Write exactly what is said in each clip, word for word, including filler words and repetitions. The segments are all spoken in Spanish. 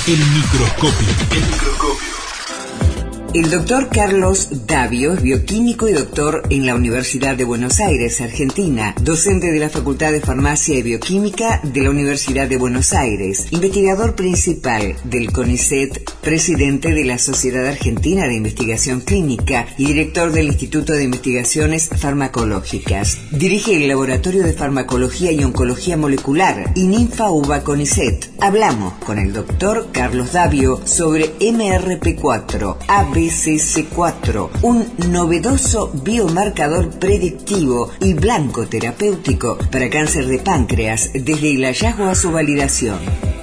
El microscopio. El microscopio. El doctor Carlos Davio es bioquímico y doctor en la Universidad de Buenos Aires, Argentina, docente de la Facultad de Farmacia y Bioquímica de la Universidad de Buenos Aires, investigador principal del CONICET, presidente de la Sociedad Argentina de Investigación Clínica y director del Instituto de Investigaciones Farmacológicas. Dirige el Laboratorio de Farmacología y Oncología Molecular, ININFA UBA CONICET. Hablamos con el doctor Carlos Davio sobre M R P cuatro, A B C C cuatro, un novedoso biomarcador predictivo y blanco terapéutico para cáncer de páncreas desde el hallazgo a su validación.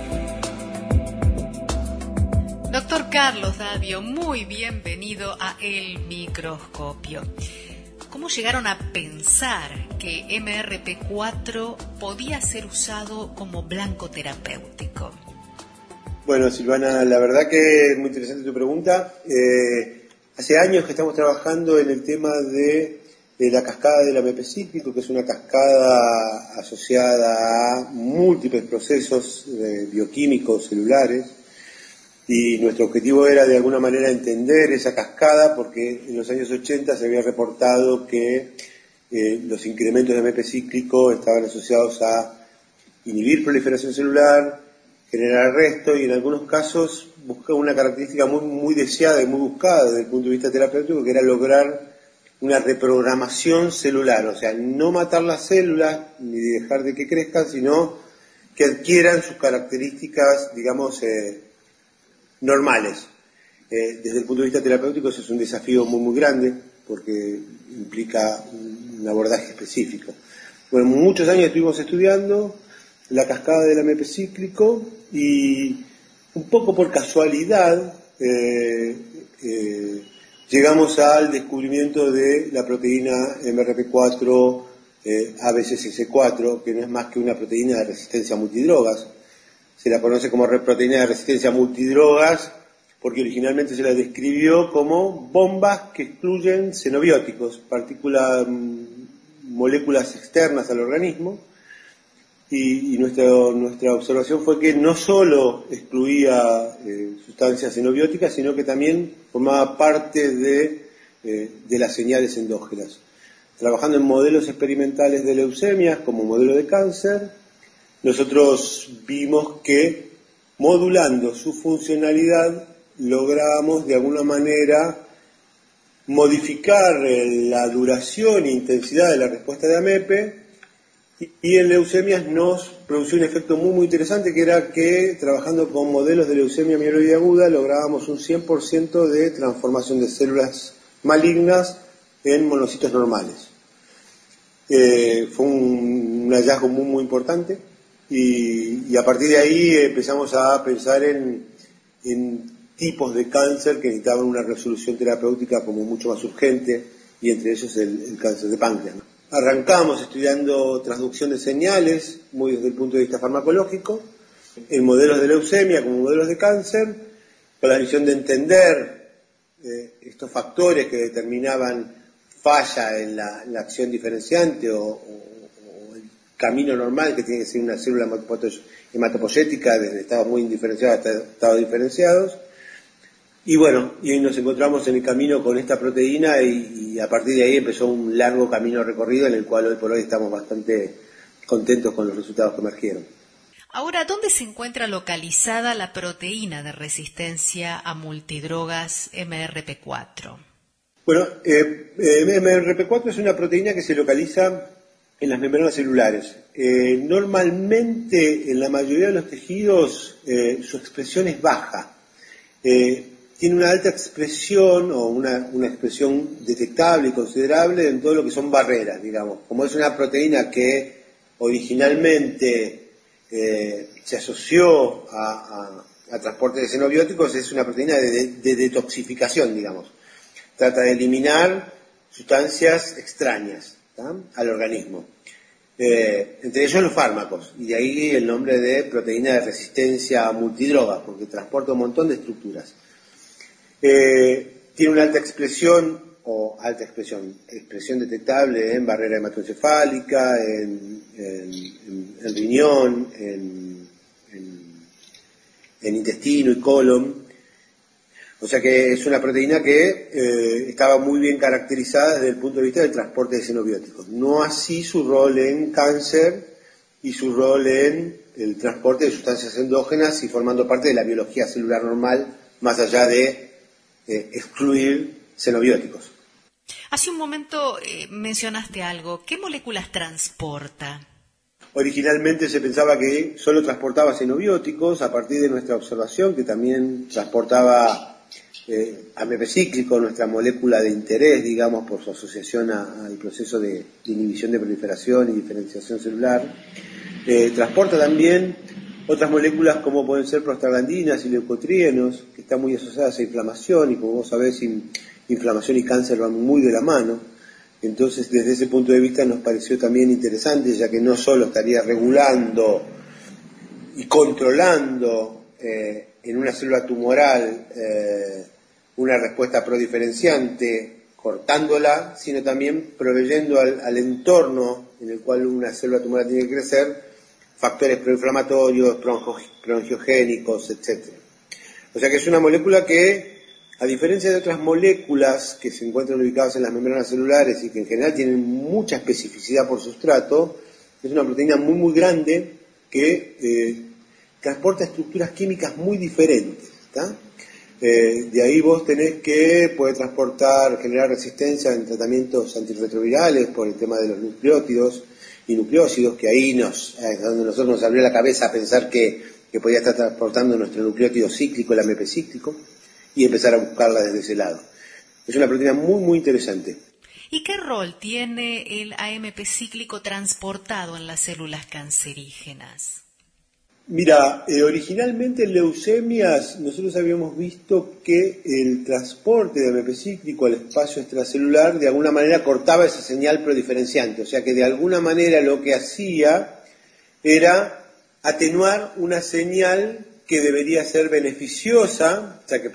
Doctor Carlos Davio, muy bienvenido a El Microscopio. ¿Cómo llegaron a pensar que M R P cuatro podía ser usado como blanco terapéutico? Bueno, Silvana, la verdad que es muy interesante tu pregunta. Eh, hace años que estamos trabajando en el tema de, de la cascada del A M P cíclico, que es una cascada asociada a múltiples procesos eh, bioquímicos celulares, y nuestro objetivo era de alguna manera entender esa cascada, porque en los años ochenta se había reportado que eh, los incrementos de A M P cíclico estaban asociados a inhibir proliferación celular, generar arresto y en algunos casos buscaba una característica muy, muy deseada y muy buscada desde el punto de vista terapéutico, que era lograr una reprogramación celular, o sea, no matar las células ni dejar de que crezcan, sino que adquieran sus características, digamos, eh, normales. Eh, desde el punto de vista terapéutico eso es un desafío muy, muy grande, porque implica un abordaje específico. Bueno, muchos años estuvimos estudiando la cascada del A M P cíclico y un poco por casualidad eh, eh, llegamos al descubrimiento de la proteína M R P cuatro eh, A B C C C cuatro, que no es más que una proteína de resistencia a multidrogas. Se la conoce como proteína de resistencia a multidrogas porque originalmente se la describió como bombas que excluyen xenobióticos, partículas, moléculas externas al organismo. Y, y nuestra, nuestra observación fue que no solo excluía eh, sustancias xenobióticas, sino que también formaba parte de, eh, de las señales endógenas. Trabajando en modelos experimentales de leucemias como modelo de cáncer, nosotros vimos que modulando su funcionalidad lográbamos de alguna manera modificar eh, la duración e intensidad de la respuesta de A M P. Y en leucemias nos produció un efecto muy muy interesante, que era que trabajando con modelos de leucemia mieloide aguda lográbamos un cien por ciento de transformación de células malignas en monocitos normales. Eh, fue un, un hallazgo muy muy importante y, y a partir de ahí empezamos a pensar en, en tipos de cáncer que necesitaban una resolución terapéutica como mucho más urgente, y entre ellos el, el cáncer de páncreas, ¿no? Arrancamos estudiando transducción de señales, muy desde el punto de vista farmacológico, en modelos de leucemia como modelos de cáncer, con la visión de entender eh, estos factores que determinaban falla en la, en la acción diferenciante o, o, o el camino normal que tiene que ser una célula hematopoyética desde estados muy indiferenciados hasta estados diferenciados. Y bueno, y nos encontramos en el camino con esta proteína y, y a partir de ahí empezó un largo camino recorrido en el cual hoy por hoy estamos bastante contentos con los resultados que emergieron. Ahora, ¿dónde se encuentra localizada la proteína de resistencia a multidrogas M R P cuatro? Bueno, eh, eh, M R P cuatro es una proteína que se localiza en las membranas celulares. Eh, normalmente en la mayoría de los tejidos eh, su expresión es baja. Eh, tiene una alta expresión o una, una expresión detectable y considerable en todo lo que son barreras, digamos. Como es una proteína que originalmente eh, se asoció a, a, a transporte de xenobióticos, es una proteína de, de, de detoxificación, digamos. Trata de eliminar sustancias extrañas, ¿tá?, al organismo. Eh, entre ellos los fármacos, y de ahí el nombre de proteína de resistencia a multidrogas, porque transporta un montón de estructuras. Eh, tiene una alta expresión, o alta expresión, expresión detectable en barrera hematoencefálica, en, en, en, en riñón, en, en, en intestino y colon. O sea que es una proteína que eh, estaba muy bien caracterizada desde el punto de vista del transporte de xenobióticos. No así su rol en cáncer y su rol en el transporte de sustancias endógenas y formando parte de la biología celular normal, más allá de eh, excluir xenobióticos. Hace un momento eh, mencionaste algo. ¿Qué moléculas transporta? Originalmente se pensaba que solo transportaba xenobióticos, a partir de nuestra observación que también transportaba eh, A M P cíclico, nuestra molécula de interés, digamos, por su asociación a, al proceso de, de inhibición de proliferación y diferenciación celular. Eh, transporta también otras moléculas como pueden ser prostaglandinas y leucotrienos, que están muy asociadas a inflamación, y como vos sabés, in, inflamación y cáncer van muy de la mano. Entonces, desde ese punto de vista nos pareció también interesante, ya que no solo estaría regulando y controlando eh, en una célula tumoral eh, una respuesta prodiferenciante, cortándola, sino también proveyendo al, al entorno en el cual una célula tumoral tiene que crecer factores proinflamatorios, proangiogénicos, etcétera. O sea que es una molécula que, a diferencia de otras moléculas que se encuentran ubicadas en las membranas celulares y que en general tienen mucha especificidad por sustrato, es una proteína muy muy grande que eh, transporta estructuras químicas muy diferentes, ¿tá? Eh, de ahí vos tenés que puede transportar, generar resistencia en tratamientos antirretrovirales por el tema de los nucleótidos y nucleósidos, que ahí nos, es donde nosotros nos abrió la cabeza a pensar que, que podía estar transportando nuestro nucleótido cíclico, el A M P cíclico, y empezar a buscarla desde ese lado. Es una proteína muy, muy interesante. ¿Y qué rol tiene el A M P cíclico transportado en las células cancerígenas? Mira, eh, originalmente en leucemias nosotros habíamos visto que el transporte de A M P cíclico al espacio extracelular de alguna manera cortaba esa señal prodiferenciante, o sea que de alguna manera lo que hacía era atenuar una señal que debería ser beneficiosa, o sea que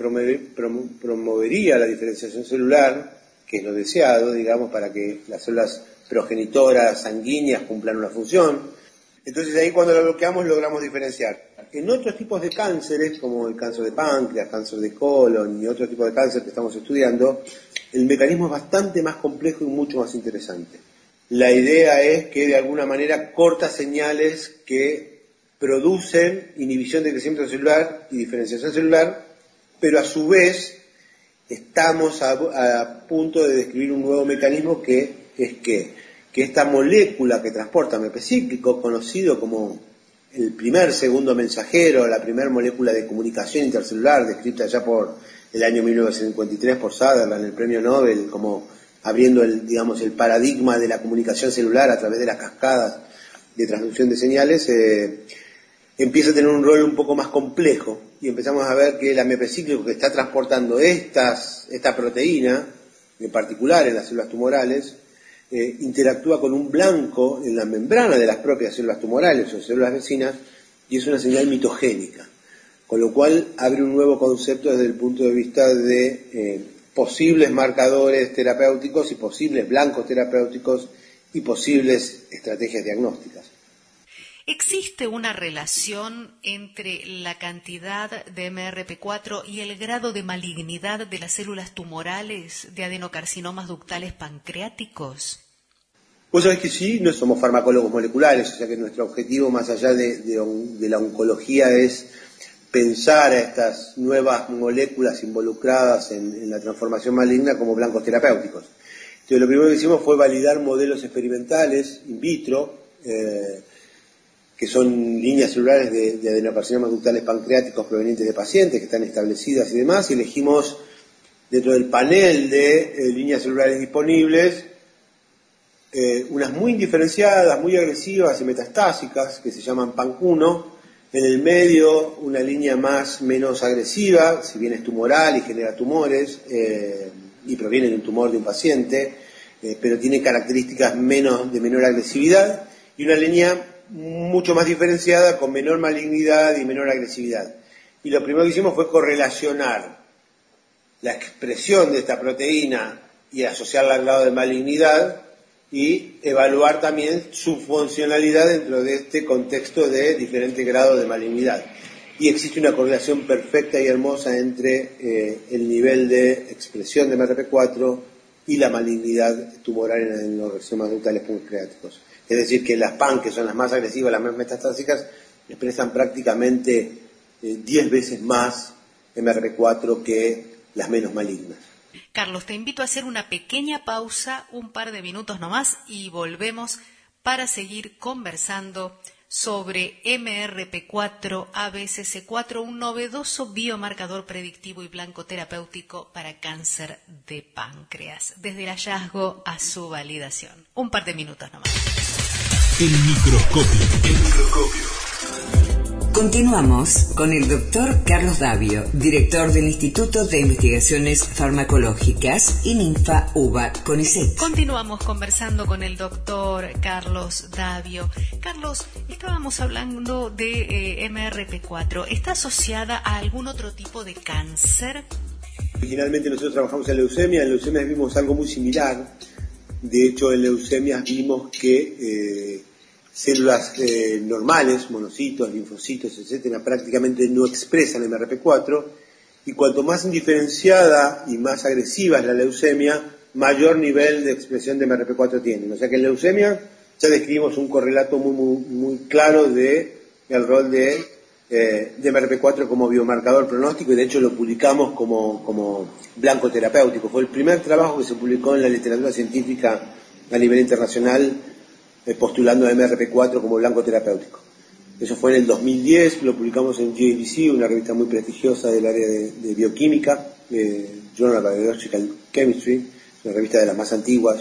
promovería la diferenciación celular, que es lo deseado, digamos, para que las células progenitoras sanguíneas cumplan una función. Entonces ahí cuando lo bloqueamos logramos diferenciar. En otros tipos de cánceres, como el cáncer de páncreas, cáncer de colon y otros tipos de cáncer que estamos estudiando, el mecanismo es bastante más complejo y mucho más interesante. La idea es que de alguna manera corta señales que producen inhibición de crecimiento celular y diferenciación celular, pero a su vez estamos a, a punto de describir un nuevo mecanismo que es que, que esta molécula que transporta A M P cíclico, conocido como el primer segundo mensajero, la primera molécula de comunicación intercelular, descrita ya por el año mil novecientos cincuenta y tres por Sutherland, el premio Nobel, como abriendo el, digamos, el paradigma de la comunicación celular a través de las cascadas de transducción de señales, eh, empieza a tener un rol un poco más complejo y empezamos a ver que el A M P cíclico que está transportando estas, esta proteína, en particular en las células tumorales, eh, interactúa con un blanco en la membrana de las propias células tumorales o células vecinas y es una señal mitogénica, con lo cual abre un nuevo concepto desde el punto de vista de eh, posibles marcadores terapéuticos y posibles blancos terapéuticos y posibles estrategias diagnósticas. ¿Existe una relación entre la cantidad de M R P cuatro y el grado de malignidad de las células tumorales de adenocarcinomas ductales pancreáticos? Vos sabés que sí, no somos farmacólogos moleculares, o sea que nuestro objetivo más allá de, de, de la oncología es pensar a estas nuevas moléculas involucradas en, en la transformación maligna como blancos terapéuticos. Entonces lo primero que hicimos fue validar modelos experimentales in vitro, eh, que son líneas celulares de, de adenocarcinomas ductales pancreáticos provenientes de pacientes que están establecidas y demás, y elegimos dentro del panel de eh, líneas celulares disponibles eh, unas muy indiferenciadas, muy agresivas y metastásicas, que se llaman P A N C uno, en el medio una línea más menos agresiva, si bien es tumoral y genera tumores, eh, y proviene de un tumor de un paciente, eh, pero tiene características menos, de menor agresividad, y una línea mucho más diferenciada, con menor malignidad y menor agresividad. Y lo primero que hicimos fue correlacionar la expresión de esta proteína y asociarla al grado de malignidad y evaluar también su funcionalidad dentro de este contexto de diferente grado de malignidad. y existe una correlación perfecta y hermosa entre eh, el nivel de expresión de M R P cuatro y la malignidad tumoral en los rexomas ductales pancreáticos. Es decir, que las P A N, que son las más agresivas, las más metastásicas, expresan prácticamente eh, diez veces más M R P cuatro que las menos malignas. Carlos, te invito a hacer una pequeña pausa, un par de minutos nomás, y volvemos para seguir conversando sobre M R P cuatro A B C C cuatro, un novedoso biomarcador predictivo y blancoterapéutico para cáncer de páncreas, desde el hallazgo a su validación. Un par de minutos nomás. El microscopio. El microscopio. Continuamos con el doctor Carlos Davio, director del Instituto de Investigaciones Farmacológicas y Ninfa UBA CONICET. Continuamos conversando con el doctor Carlos Davio. Carlos, estábamos hablando de eh, M R P cuatro. ¿Está asociada a algún otro tipo de cáncer? Originalmente nosotros trabajamos en leucemia. En leucemias vimos algo muy similar. De hecho, en leucemias vimos que eh, células eh, normales, monocitos, linfocitos, etcétera, prácticamente no expresan M R P cuatro, y cuanto más indiferenciada y más agresiva es la leucemia, mayor nivel de expresión de M R P cuatro tienen. O sea que en leucemia ya describimos un correlato muy, muy, muy claro de el rol de, eh, de M R P cuatro como biomarcador pronóstico, y de hecho lo publicamos como, como blanco terapéutico. Fue el primer trabajo que se publicó en la literatura científica a nivel internacional postulando a M R P cuatro como blanco terapéutico. Eso fue en el dos mil diez, lo publicamos en J B C, una revista muy prestigiosa del área de, de bioquímica, eh, Journal of Biological Chemistry, una revista de las más antiguas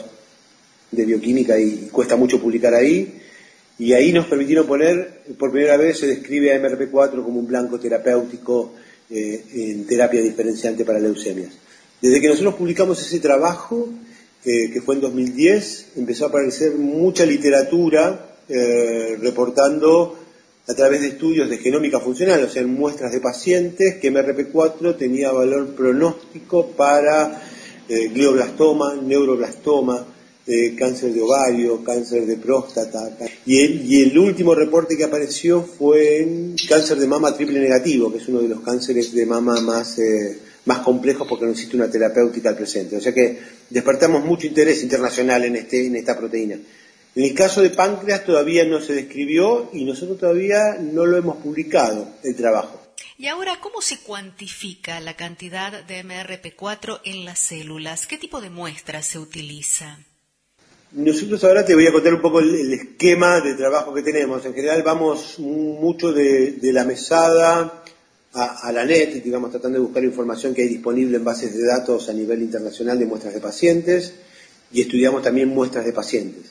de bioquímica, y cuesta mucho publicar ahí, y ahí nos permitieron poner, por primera vez se describe a M R P cuatro como un blanco terapéutico eh, en terapia diferenciante para leucemias. Desde que nosotros publicamos ese trabajo, Eh, que fue en dos mil diez, empezó a aparecer mucha literatura eh, reportando a través de estudios de genómica funcional, o sea, en muestras de pacientes, que M R P cuatro tenía valor pronóstico para eh, glioblastoma, neuroblastoma, eh, cáncer de ovario, cáncer de próstata. Y el, y el último reporte que apareció fue en cáncer de mama triple negativo, que es uno de los cánceres de mama más... Eh, más complejos porque no existe una terapéutica al presente. O sea que despertamos mucho interés internacional en, este, en esta proteína. En el caso de páncreas todavía no se describió y nosotros todavía no lo hemos publicado, el trabajo. Y ahora, ¿cómo se cuantifica la cantidad de M R P cuatro en las células? ¿Qué tipo de muestras se utiliza? Nosotros ahora te voy a contar un poco el, el esquema de trabajo que tenemos. En general vamos mucho de, de la mesada a, a la net, digamos, tratando de buscar información que hay disponible en bases de datos a nivel internacional de muestras de pacientes, y estudiamos también muestras de pacientes.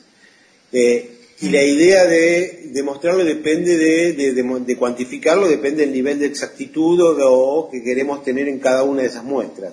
Eh, y la idea de demostrarlo depende de, de, de, de cuantificarlo, depende del nivel de exactitud o, o que queremos tener en cada una de esas muestras.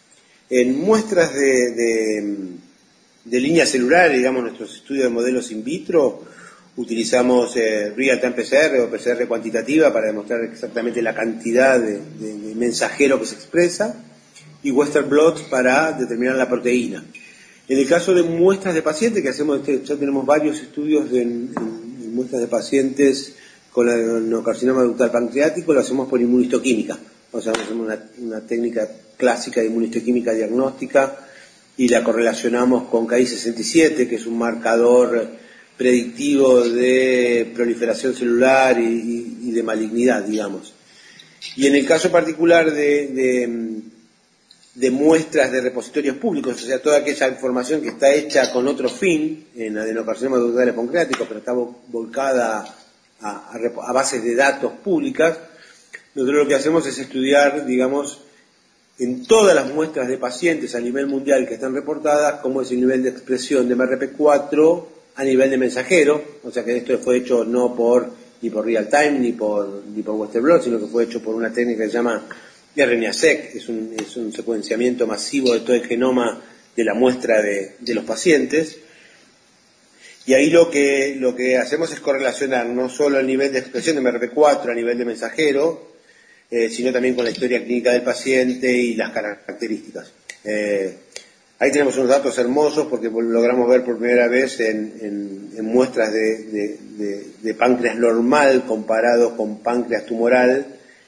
En muestras de, de, de línea celular, digamos, nuestros estudios de modelos in vitro, utilizamos eh, real-time P C R o P C R cuantitativa para demostrar exactamente la cantidad de, de, de mensajero que se expresa, y Western blot para determinar la proteína. En el caso de muestras de pacientes, que hacemos, ya tenemos varios estudios de, en, en muestras de pacientes con adenocarcinoma ductal pancreático, lo hacemos por inmunistoquímica. O sea, hacemos una, una técnica clásica de inmunistoquímica diagnóstica y la correlacionamos con K I sesenta y siete, que es un marcador predictivo de proliferación celular y, y, y de malignidad, digamos. Y en el caso particular de, de, de muestras de repositorios públicos, o sea, toda aquella información que está hecha con otro fin, en adenocarcinoma ductal pancreático, pero está volcada a, a, a bases de datos públicas, nosotros lo que hacemos es estudiar, digamos, en todas las muestras de pacientes a nivel mundial que están reportadas, cómo es el nivel de expresión de M R P cuatro a nivel de mensajero, o sea que esto fue hecho no por ni por real time ni por ni por Western blot, sino que fue hecho por una técnica que se llama R N A-seq, es un, es un secuenciamiento masivo de todo el genoma de la muestra de, de los pacientes. Y ahí lo que lo que hacemos es correlacionar no solo el nivel de expresión de M R P cuatro a nivel de mensajero, eh, sino también con la historia clínica del paciente y las características. Eh, Ahí tenemos unos datos hermosos porque logramos ver por primera vez en, en, en muestras de, de, de, de páncreas normal comparados con páncreas tumoral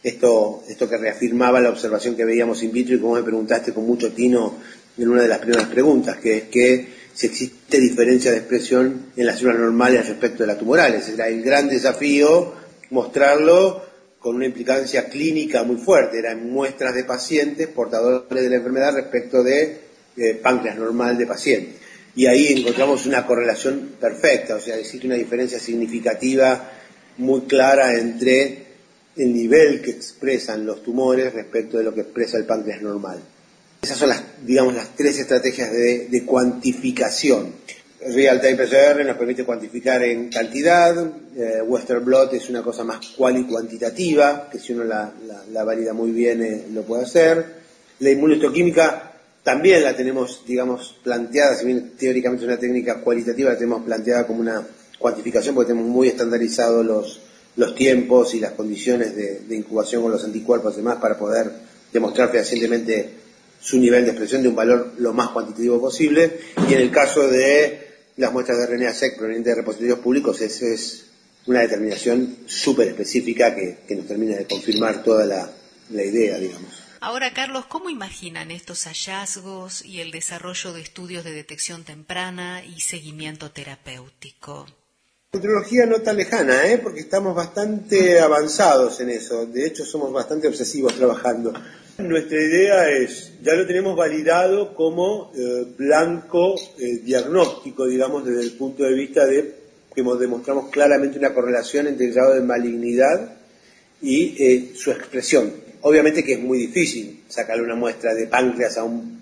esto, esto que reafirmaba la observación que veíamos in vitro y como me preguntaste con mucho tino en una de las primeras preguntas, que es que si existe diferencia de expresión en las células normales respecto de las tumorales. Era el gran desafío mostrarlo con una implicancia clínica muy fuerte. Eran muestras de pacientes portadores de la enfermedad respecto de eh, páncreas normal de pacientes. Y ahí encontramos una correlación perfecta, o sea, existe una diferencia significativa muy clara entre el nivel que expresan los tumores respecto de lo que expresa el páncreas normal. Esas son las, digamos, las tres estrategias de, de cuantificación. Real Time P C R nos permite cuantificar en cantidad, eh, Western Blot es una cosa más cual y cuantitativa, que si uno la, la, la valida muy bien eh, lo puede hacer. La inmunohistoquímica también la tenemos, digamos, planteada, si bien teóricamente es una técnica cualitativa, la tenemos planteada como una cuantificación porque tenemos muy estandarizados los, los tiempos y las condiciones de, de incubación con los anticuerpos y demás para poder demostrar fehacientemente su nivel de expresión de un valor lo más cuantitativo posible. Y en el caso de las muestras de R N A seq provenientes de repositorios públicos, esa es una determinación súper específica que, que nos termina de confirmar toda la, la idea, digamos. Ahora, Carlos, ¿cómo imaginan estos hallazgos y el desarrollo de estudios de detección temprana y seguimiento terapéutico? Futurología no tan lejana, ¿eh? Porque estamos bastante avanzados en eso. De hecho, somos bastante obsesivos trabajando. Nuestra idea es, ya lo tenemos validado como eh, blanco eh, diagnóstico, digamos, desde el punto de vista de que demostramos claramente una correlación entre el grado de malignidad y eh, su expresión. Obviamente que es muy difícil sacarle una muestra de páncreas a un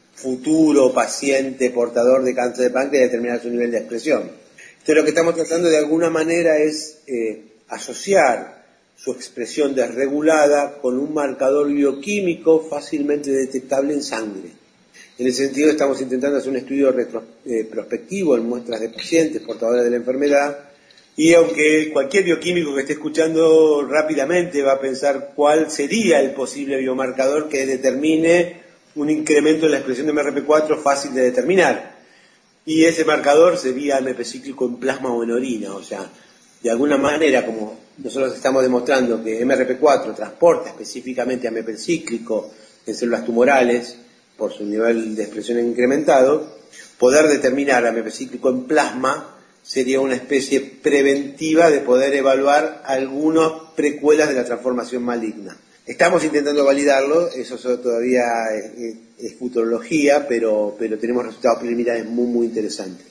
futuro paciente portador de cáncer de páncreas y determinar su nivel de expresión. Entonces lo que estamos tratando de alguna manera es eh, asociar su expresión desregulada con un marcador bioquímico fácilmente detectable en sangre. En ese sentido estamos intentando hacer un estudio retro, eh, prospectivo en muestras de pacientes portadores de la enfermedad. Y aunque cualquier bioquímico que esté escuchando rápidamente va a pensar cuál sería el posible biomarcador que determine un incremento en la expresión de M R P cuatro fácil de determinar. Y ese marcador sería M P cíclico en plasma o en orina. O sea, de alguna manera, como nosotros estamos demostrando que M R P cuatro transporta específicamente a M P cíclico en células tumorales por su nivel de expresión incrementado, poder determinar a M P cíclico en plasma sería una especie preventiva de poder evaluar algunas precuelas de la transformación maligna. Estamos intentando validarlo, eso todavía es, es futurología, pero, pero tenemos resultados preliminares muy, muy interesantes.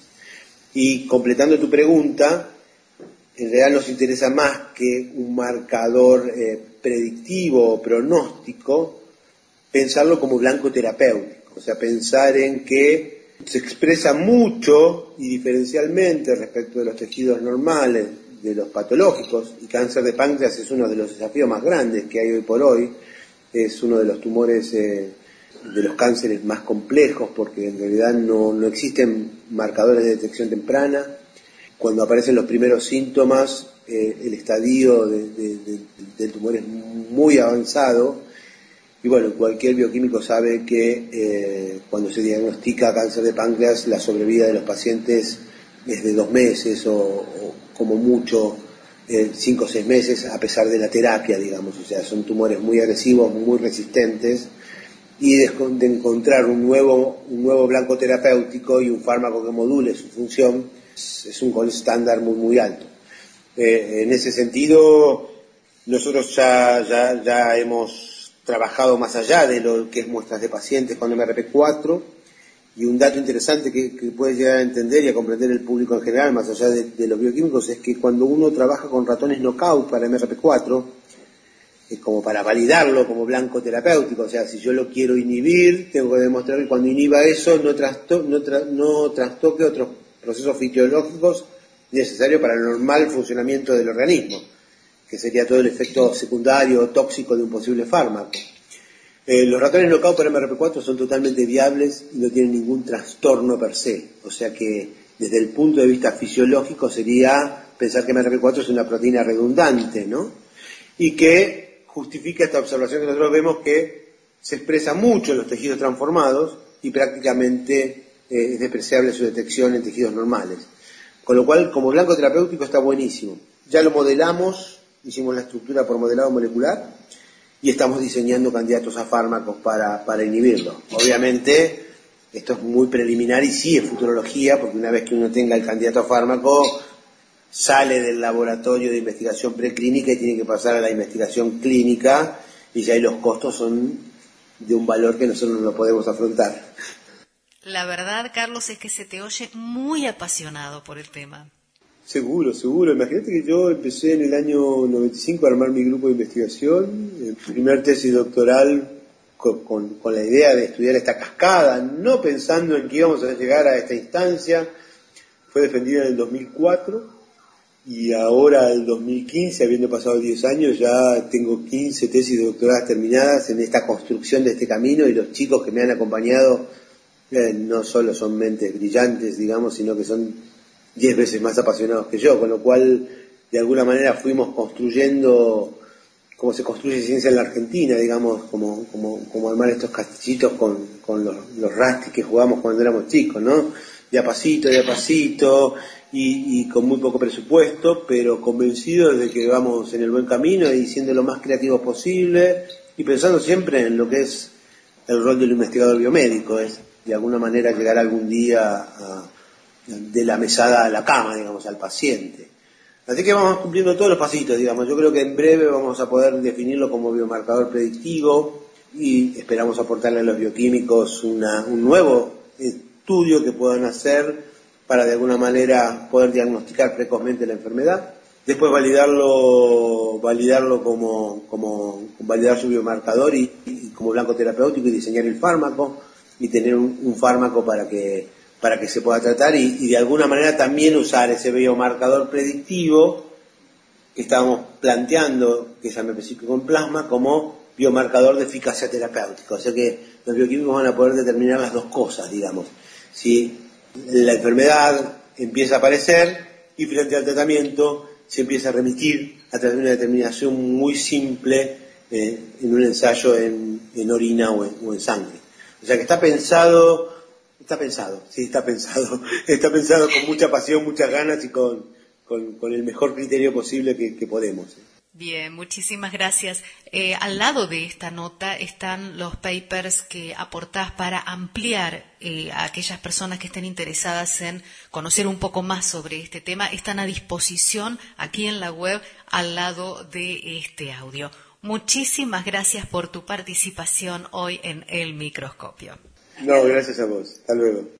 Y completando tu pregunta, en realidad nos interesa más que un marcador eh, predictivo o pronóstico, pensarlo como blanco terapéutico, o sea, pensar en que se expresa mucho y diferencialmente respecto de los tejidos normales, de los patológicos, y cáncer de páncreas es uno de los desafíos más grandes que hay hoy por hoy, es uno de los tumores, eh, de los cánceres más complejos, porque en realidad no, no existen marcadores de detección temprana. Cuando aparecen los primeros síntomas, eh, el estadio de, de, de, del tumor es muy avanzado. Y bueno, cualquier bioquímico sabe que eh, cuando se diagnostica cáncer de páncreas, la sobrevida de los pacientes es de dos meses o, o como mucho eh, cinco o seis meses, a pesar de la terapia, digamos. O sea, son tumores muy agresivos, muy resistentes, y de, de encontrar un nuevo, un nuevo blanco terapéutico y un fármaco que module su función es, es un gold estándar muy, muy alto. Eh, en ese sentido, nosotros ya, ya, ya hemos trabajado más allá de lo que es muestras de pacientes con M R P cuatro, y un dato interesante que, que puede llegar a entender y a comprender el público en general, más allá de, de los bioquímicos, es que cuando uno trabaja con ratones knockout para M R P cuatro, es como para validarlo como blanco terapéutico, o sea, si yo lo quiero inhibir, tengo que demostrar que cuando inhiba eso no, trasto, no, tra, no trastoque otros procesos fisiológicos necesarios para el normal funcionamiento del organismo, que sería todo el efecto secundario tóxico de un posible fármaco. Eh, los ratones knockout para M R P cuatro son totalmente viables y no tienen ningún trastorno per se, o sea que desde el punto de vista fisiológico sería pensar que M R P cuatro es una proteína redundante, ¿no? Y que justifica esta observación que nosotros vemos que se expresa mucho en los tejidos transformados y prácticamente eh, es despreciable su detección en tejidos normales. Con lo cual, como blanco terapéutico está buenísimo. Ya lo modelamos, hicimos la estructura por modelado molecular y estamos diseñando candidatos a fármacos para, para inhibirlo. Obviamente, esto es muy preliminar y sí es futurología, porque una vez que uno tenga el candidato a fármaco, sale del laboratorio de investigación preclínica y tiene que pasar a la investigación clínica, y ya ahí los costos son de un valor que nosotros no lo podemos afrontar. La verdad, Carlos, es que se te oye muy apasionado por el tema. Seguro, seguro. Imagínate que yo empecé en el año noventa y cinco a armar mi grupo de investigación, el primer tesis doctoral con, con, con la idea de estudiar esta cascada, no pensando en que íbamos a llegar a esta instancia. Fue defendida en el dos mil cuatro y ahora, el dos mil quince, habiendo pasado diez años, ya tengo quince tesis de doctorado terminadas en esta construcción de este camino, y los chicos que me han acompañado eh, no solo son mentes brillantes, digamos, sino que son diez veces más apasionados que yo, con lo cual de alguna manera fuimos construyendo como se construye ciencia en la Argentina, digamos, como, como, como armar estos castillitos con, con los, los rastis que jugamos cuando éramos chicos, ¿no? De a pasito, de a pasito, y, y con muy poco presupuesto, pero convencidos de que vamos en el buen camino y siendo lo más creativos posible, y pensando siempre en lo que es el rol del investigador biomédico, es de alguna manera llegar algún día a de la mesada a la cama, digamos, al paciente. Así que vamos cumpliendo todos los pasitos, digamos. Yo creo que en breve vamos a poder definirlo como biomarcador predictivo y esperamos aportarle a los bioquímicos una, un nuevo estudio que puedan hacer para de alguna manera poder diagnosticar precozmente la enfermedad. Después validarlo, validarlo como, como validar su biomarcador y, y como blanco terapéutico y diseñar el fármaco y tener un, un fármaco para que para que se pueda tratar y, y de alguna manera también usar ese biomarcador predictivo que estábamos planteando, que es M P cinco con plasma, como biomarcador de eficacia terapéutica. O sea que los bioquímicos van a poder determinar las dos cosas, digamos. Si la enfermedad empieza a aparecer y frente al tratamiento se empieza a remitir a través de una determinación muy simple eh, en un ensayo en, en orina o en, o en sangre. O sea que está pensado... Está pensado, sí, está pensado. Está pensado con mucha pasión, muchas ganas y con, con, con el mejor criterio posible que, que podemos. Bien, muchísimas gracias. Eh, al lado de esta nota están los papers que aportás para ampliar eh, a aquellas personas que estén interesadas en conocer un poco más sobre este tema. Están a disposición aquí en la web al lado de este audio. Muchísimas gracias por tu participación hoy en El Microscopio. No, gracias a vos. Hasta luego.